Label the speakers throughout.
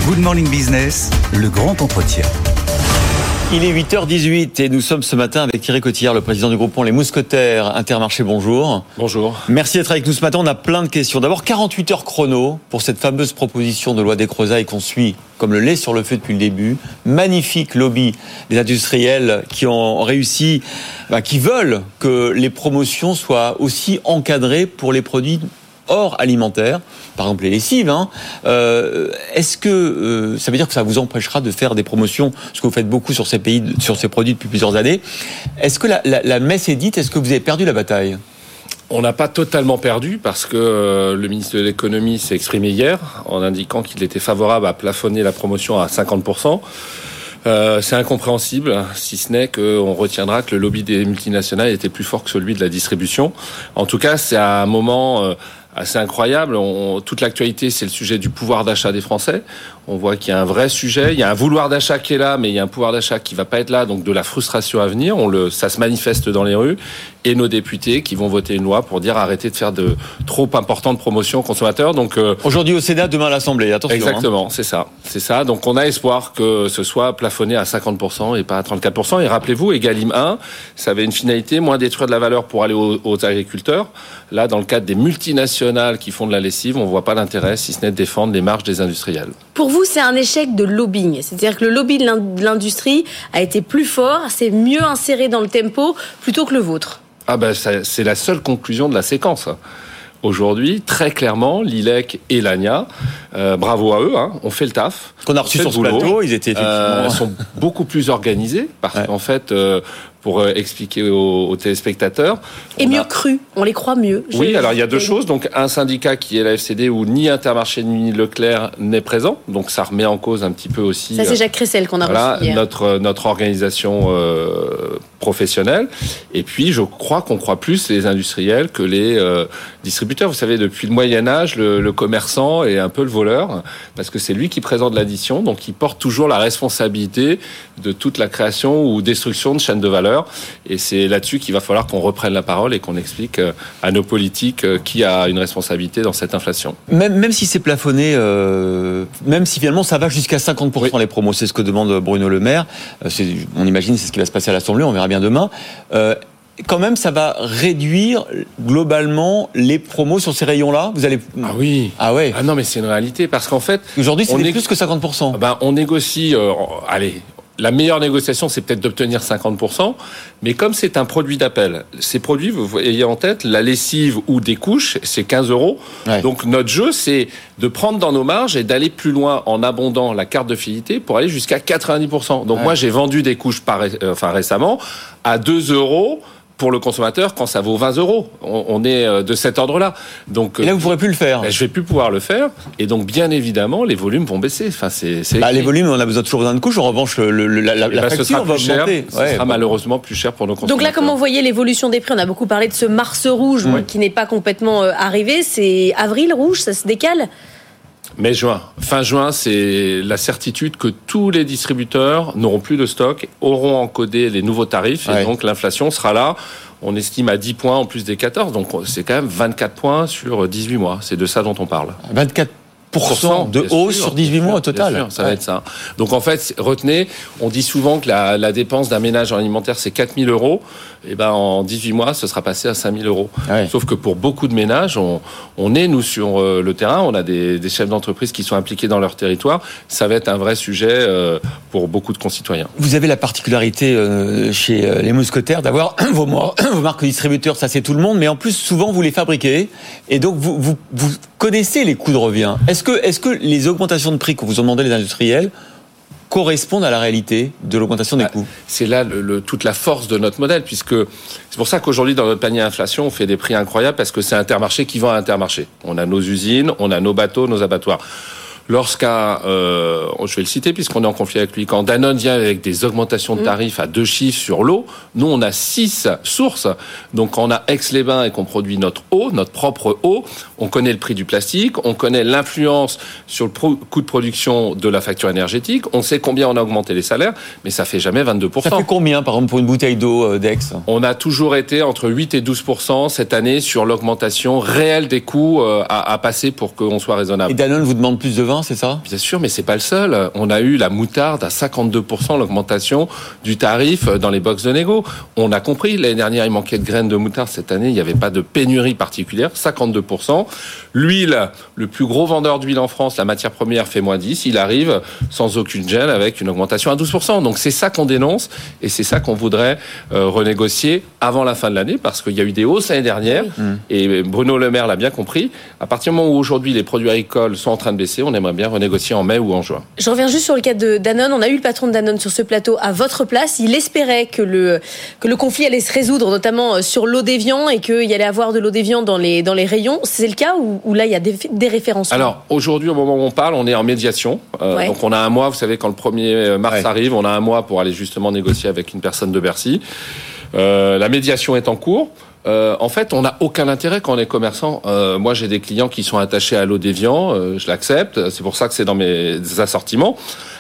Speaker 1: Good Morning Business, le grand entretien.
Speaker 2: Il est 8h18 et nous sommes ce matin avec Thierry Cotillard, le président du groupement Les Mousquetaires Intermarché. Bonjour.
Speaker 3: Bonjour.
Speaker 2: Merci d'être avec nous ce matin. On a plein de questions. D'abord, 48 heures chrono pour cette fameuse proposition de loi Descrozaille qu'on suit comme le lait sur le feu depuis le début. Magnifique lobby des industriels qui ont réussi, qui veulent que les promotions soient aussi encadrées pour les produits hors alimentaire, par exemple les lessives. Est-ce que ça veut dire que ça vous empêchera de faire des promotions, ce que vous faites beaucoup sur ces pays, sur ces produits depuis plusieurs années? Est-ce que la messe est dite? Est-ce que vous avez perdu la bataille?
Speaker 3: On n'a pas totalement perdu parce que le ministre de l'économie s'est exprimé hier en indiquant qu'il était favorable à plafonner la promotion à 50%. C'est incompréhensible, si ce n'est qu'on retiendra que le lobby des multinationales était plus fort que celui de la distribution. En tout cas, c'est un moment assez incroyable. Toute l'actualité, c'est le sujet du pouvoir d'achat des Français. On voit qu'il y a un vrai sujet. Il y a un vouloir d'achat qui est là, mais il y a un pouvoir d'achat qui va pas être là, donc de la frustration à venir. Ça se manifeste dans les rues. Et nos députés qui vont voter une loi pour dire arrêtez de faire de trop importantes promotions aux consommateurs. Donc
Speaker 2: aujourd'hui au Sénat, demain à l'Assemblée. Attention.
Speaker 3: Exactement, c'est ça. Donc on a espoir que ce soit plafonné à 50% et pas à 34%. Et rappelez-vous, Egalim 1, ça avait une finalité, moins détruire de la valeur pour aller aux agriculteurs. Là, dans le cadre des multinationales qui font de la lessive, on voit pas l'intérêt, si ce n'est de défendre les marges des industriels.
Speaker 4: Pour vous, c'est un échec de lobbying. C'est-à-dire que le lobby de l'industrie a été plus fort, c'est mieux inséré dans le tempo plutôt que le vôtre.
Speaker 3: C'est la seule conclusion de la séquence. Aujourd'hui, très clairement, l'ILEC et l'ANIA, bravo à eux, ont fait le taf.
Speaker 2: Qu'on a reçu sur ce plateau, ils étaient effectivement...
Speaker 3: sont beaucoup plus organisés, parce qu'en fait, pour expliquer aux téléspectateurs...
Speaker 4: Et mieux cru, on les croit mieux.
Speaker 3: Oui, alors il y a deux choses. Donc un syndicat qui est la FCD où ni Intermarché ni Leclerc n'est présent, donc ça remet en cause un petit peu aussi...
Speaker 4: Ça c'est Jacques Cressel qu'on a reçu hier.
Speaker 3: Notre organisation professionnelle. Et puis je crois qu'on croit plus les industriels que les distributeurs. Vous savez, depuis le Moyen-Âge, le commerçant est un peu le voleur, parce que c'est lui qui présente l'addition, donc il porte toujours la responsabilité de toute la création ou destruction de chaînes de valeur. Et c'est là-dessus qu'il va falloir qu'on reprenne la parole et qu'on explique à nos politiques qui a une responsabilité dans cette inflation.
Speaker 2: Même si c'est plafonné, même si finalement ça va jusqu'à 50% les promos, c'est ce que demande Bruno Le Maire. On imagine c'est ce qui va se passer à l'Assemblée, on verra bien demain. Quand même, ça va réduire globalement les promos sur ces rayons-là. Vous allez...
Speaker 3: Ah oui.
Speaker 2: Ah ouais.
Speaker 3: Ah non, mais c'est une réalité parce qu'en fait...
Speaker 2: Aujourd'hui, c'est plus que 50%.
Speaker 3: On négocie... La meilleure négociation, c'est peut-être d'obtenir 50%, mais comme c'est un produit d'appel, ces produits, vous voyez en tête, la lessive ou des couches, c'est 15 €. Ouais. Donc notre jeu, c'est de prendre dans nos marges et d'aller plus loin en abondant la carte de fidélité pour aller jusqu'à 90%. Donc moi, j'ai vendu des couches récemment à 2 € pour le consommateur quand ça vaut 20 €. On est de cet ordre-là. Donc,
Speaker 2: et là, vous ne pourrez plus le faire.
Speaker 3: Je ne vais plus pouvoir le faire. Et donc, bien évidemment, les volumes vont baisser. Enfin,
Speaker 2: les volumes, on a toujours besoin de couches. En revanche, la facture va augmenter.
Speaker 3: Ce sera malheureusement plus cher pour nos consommateurs.
Speaker 4: Donc là, comment vous voyez l'évolution des prix? On a beaucoup parlé de ce Mars rouge qui n'est pas complètement arrivé. C'est avril rouge, ça se décale?
Speaker 3: Mai-juin. Fin juin, c'est la certitude que tous les distributeurs n'auront plus de stock, auront encodé les nouveaux tarifs, et donc l'inflation sera là. On estime à 10 points en plus des 14, donc c'est quand même 24 points sur 18 mois. C'est de ça dont on parle.
Speaker 2: 24% de hausse sur 18 mois au total.
Speaker 3: Bien sûr, ça va être ça. Donc en fait, retenez, on dit souvent que la dépense d'un ménage en alimentaire, c'est 4 000 €. Et en 18 mois, ce sera passé à 5 000 €. Ouais. Sauf que pour beaucoup de ménages, on est, nous, sur le terrain. On a des chefs d'entreprise qui sont impliqués dans leur territoire. Ça va être un vrai sujet pour beaucoup de concitoyens.
Speaker 2: Vous avez la particularité chez les Mousquetaires d'avoir vos marques distributeurs, ça c'est tout le monde, mais en plus, souvent, vous les fabriquez. Et donc, vous connaissez les coûts de revient. Est-ce que les augmentations de prix que vous ont demandé les industriels correspondent à la réalité de l'augmentation des coûts?
Speaker 3: C'est là toute la force de notre modèle, puisque c'est pour ça qu'aujourd'hui, dans notre panier inflation, on fait des prix incroyables, parce que c'est Intermarché qui vend à Intermarché. On a nos usines, on a nos bateaux, nos abattoirs. Lorsqu'un, je vais le citer puisqu'on est en conflit avec lui, quand Danone vient avec des augmentations de tarifs à 2 chiffres sur l'eau, nous on a 6 sources. Donc quand on a Aix-les-Bains et qu'on produit notre eau, notre propre eau, on connaît le prix du plastique, on connaît l'influence sur le coût de production de la facture énergétique, on sait combien on a augmenté les salaires, mais ça fait jamais 22%.
Speaker 2: Ça fait combien par exemple pour une bouteille d'eau d'Aix?
Speaker 3: On a toujours été entre 8 et 12% cette année sur l'augmentation réelle des coûts à passer pour qu'on soit raisonnable.
Speaker 2: Et Danone vous demande plus de 20 Hein, c'est ça ?
Speaker 3: Bien sûr, mais c'est pas le seul. On a eu la moutarde à 52% l'augmentation du tarif dans les box de négo. On a compris, l'année dernière, il manquait de graines de moutarde. Cette année, il n'y avait pas de pénurie particulière, 52%. L'huile, le plus gros vendeur d'huile en France, la matière première fait moins 10. Il arrive sans aucune gêne avec une augmentation à 12%. Donc c'est ça qu'on dénonce et c'est ça qu'on voudrait renégocier avant la fin de l'année parce qu'il y a eu des hausses l'année dernière et Bruno Le Maire l'a bien compris. À partir du moment où aujourd'hui les produits agricoles sont en train de baisser, on aimerait bien renégocier en mai ou en juin.
Speaker 4: Je reviens juste sur le cas de Danone. On a eu le patron de Danone sur ce plateau à votre place. Il espérait que le conflit allait se résoudre, notamment sur l'eau d'évian et qu'il y allait avoir de l'eau d'évian dans les rayons. C'est le cas ou là il y a des références?
Speaker 3: Alors aujourd'hui, au moment où on parle, on est en médiation. Donc on a un mois, vous savez, quand le 1er mars arrive, on a un mois pour aller justement négocier avec une personne de Bercy. La médiation est en cours. En fait, on n'a aucun intérêt quand on est commerçant. Moi, j'ai des clients qui sont attachés à l'eau d'évian, je l'accepte. C'est pour ça que c'est dans mes assortiments.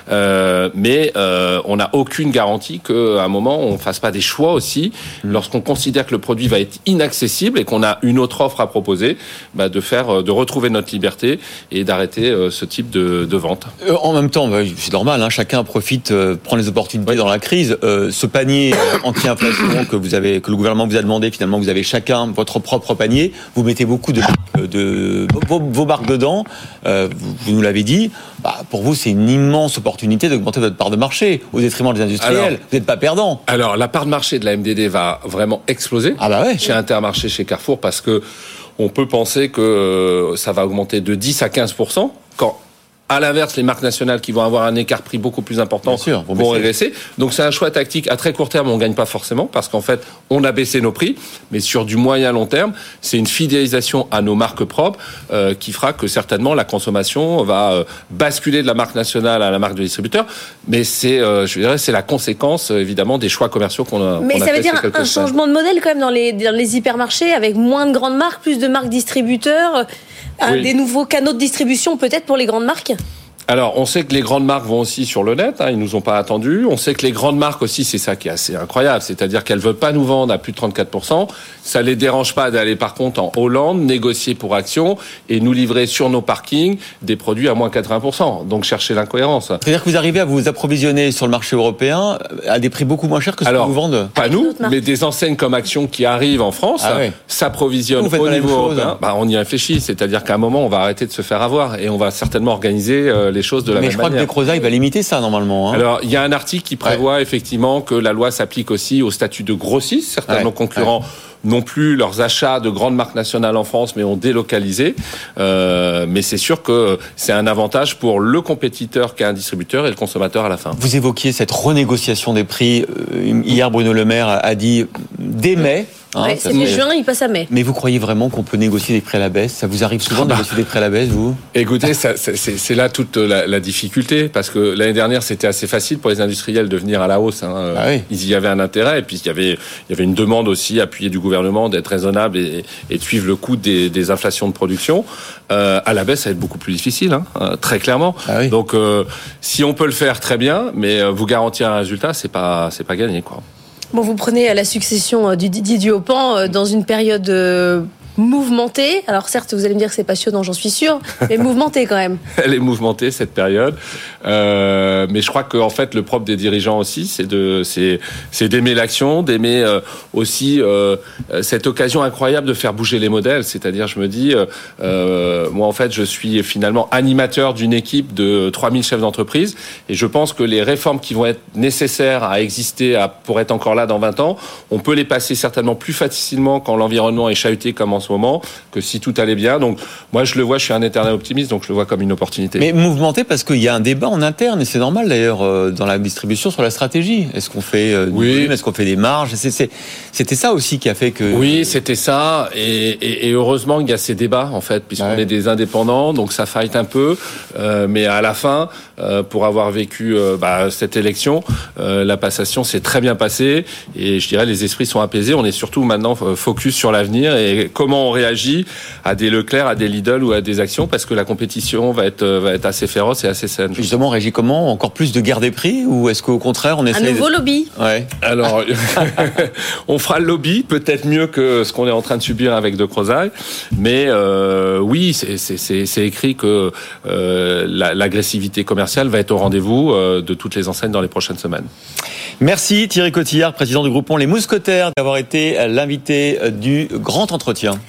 Speaker 3: Mais on n'a aucune garantie qu'à un moment, on ne fasse pas des choix aussi. Lorsqu'on considère que le produit va être inaccessible et qu'on a une autre offre à proposer, de retrouver notre liberté et d'arrêter ce type de vente.
Speaker 2: En même temps, c'est normal, hein, chacun profite, prend les opportunités dans la crise. Ce panier anti-inflation que le gouvernement vous a demandé, finalement, vous avez chacun votre propre panier. Vous mettez beaucoup de vos marques dedans. Vous nous l'avez dit. Pour vous, c'est une immense opportunité d'augmenter votre part de marché au détriment des industriels. Alors, vous n'êtes pas perdant.
Speaker 3: Alors, la part de marché de la MDD va vraiment exploser chez Intermarché, chez Carrefour, parce que on peut penser que ça va augmenter de 10 à 15%. Quand à l'inverse, les marques nationales qui vont avoir un écart prix beaucoup plus important vont régresser. Donc c'est un choix tactique. À très court terme, on gagne pas forcément parce qu'en fait, on a baissé nos prix. Mais sur du moyen long terme, c'est une fidélisation à nos marques propres qui fera que certainement la consommation va basculer de la marque nationale à la marque de distributeur. Mais c'est la conséquence évidemment des choix commerciaux qu'on a.
Speaker 4: Mais ça veut dire un changement de modèle quand même dans les hypermarchés avec moins de grandes marques, plus de marques distributeurs. Des nouveaux canaux de distribution peut-être pour les grandes marques?
Speaker 3: Alors, on sait que les grandes marques vont aussi sur le net, ils nous ont pas attendus. On sait que les grandes marques aussi, c'est ça qui est assez incroyable, c'est-à-dire qu'elles veulent pas nous vendre à plus de 34%. Ça les dérange pas d'aller par contre en Hollande, négocier pour Action et nous livrer sur nos parkings des produits à moins 80%. Donc, chercher l'incohérence.
Speaker 2: C'est-à-dire que vous arrivez à vous approvisionner sur le marché européen à des prix beaucoup moins chers que ce que vous vendez?
Speaker 3: Pas nous, mais des enseignes comme Action qui arrivent en France s'approvisionnent au niveau européen. On y réfléchit, c'est-à-dire qu'à un moment, on va arrêter de se faire avoir et on va certainement organiser les choses de la même manière.
Speaker 2: Mais je crois que Descrozaille va limiter ça normalement.
Speaker 3: Alors, il y a un article qui prévoit effectivement que la loi s'applique aussi au statut de grossiste. Certains de nos concurrents n'ont plus leurs achats de grandes marques nationales en France, mais ont délocalisé. Mais c'est sûr que c'est un avantage pour le compétiteur qui est un distributeur et le consommateur à la fin.
Speaker 2: Vous évoquiez cette renégociation des prix. Hier, Bruno Le Maire a dit dès mai.
Speaker 4: C'est juin, il passe à mai.
Speaker 2: Mais vous croyez vraiment qu'on peut négocier des prix à la baisse? Ça vous arrive souvent de négocier des prix à la baisse, vous?
Speaker 3: Écoutez, c'est là toute la difficulté, parce que l'année dernière, c'était assez facile pour les industriels de venir à la hausse. Ils y avaient un intérêt, et puis il y avait une demande aussi appuyée du gouvernement d'être raisonnable et de suivre le coût des inflations de production. À la baisse, ça va être beaucoup plus difficile, très clairement. Donc, si on peut le faire, très bien, mais vous garantir un résultat, c'est pas gagné, quoi.
Speaker 4: Bon, vous prenez la succession du Didier Duhaupent dans une période mouvementée. Alors certes, vous allez me dire que c'est passionnant, j'en suis sûre, mais mouvementée quand même.
Speaker 3: Elle est mouvementée cette période, mais je crois que en fait le propre des dirigeants aussi, c'est d'aimer l'action, d'aimer aussi cette occasion incroyable de faire bouger les modèles. C'est-à-dire, je me dis, moi en fait, je suis finalement animateur d'une équipe de 3000 chefs d'entreprise, et je pense que les réformes qui vont être nécessaires à exister pour être encore là dans 20 ans, on peut les passer certainement plus facilement quand l'environnement est chahuté comme en ce moment, que si tout allait bien. Donc moi je le vois, je suis un éternel optimiste, donc je le vois comme une opportunité.
Speaker 2: Mais mouvementé parce qu'il y a un débat en interne, et c'est normal d'ailleurs dans la distribution sur la stratégie. Est-ce qu'on fait du volume, est-ce qu'on fait des marges? C'était ça aussi qui a fait que...
Speaker 3: Oui, c'était ça, et heureusement qu'il y a ces débats en fait, puisqu'on est des indépendants, donc ça fight un peu, mais à la fin, pour avoir vécu cette élection, la passation s'est très bien passée, et je dirais les esprits sont apaisés. On est surtout maintenant focus sur l'avenir et comment comment on réagit à des Leclerc, à des Lidl ou à des actions, parce que la compétition va être assez féroce et assez saine.
Speaker 2: Justement, on réagit comment? Encore plus de guerre des prix, ou est-ce qu'au contraire on essaie
Speaker 4: un nouveau lobby?
Speaker 2: Ouais.
Speaker 3: Alors, on fera le lobby, peut-être mieux que ce qu'on est en train de subir avec De Crozaille, mais oui, c'est écrit que l'agressivité commerciale va être au rendez-vous de toutes les enseignes dans les prochaines semaines.
Speaker 2: Merci Thierry Cotillard, président du groupement Les Mousquetaires, d'avoir été l'invité du Grand Entretien.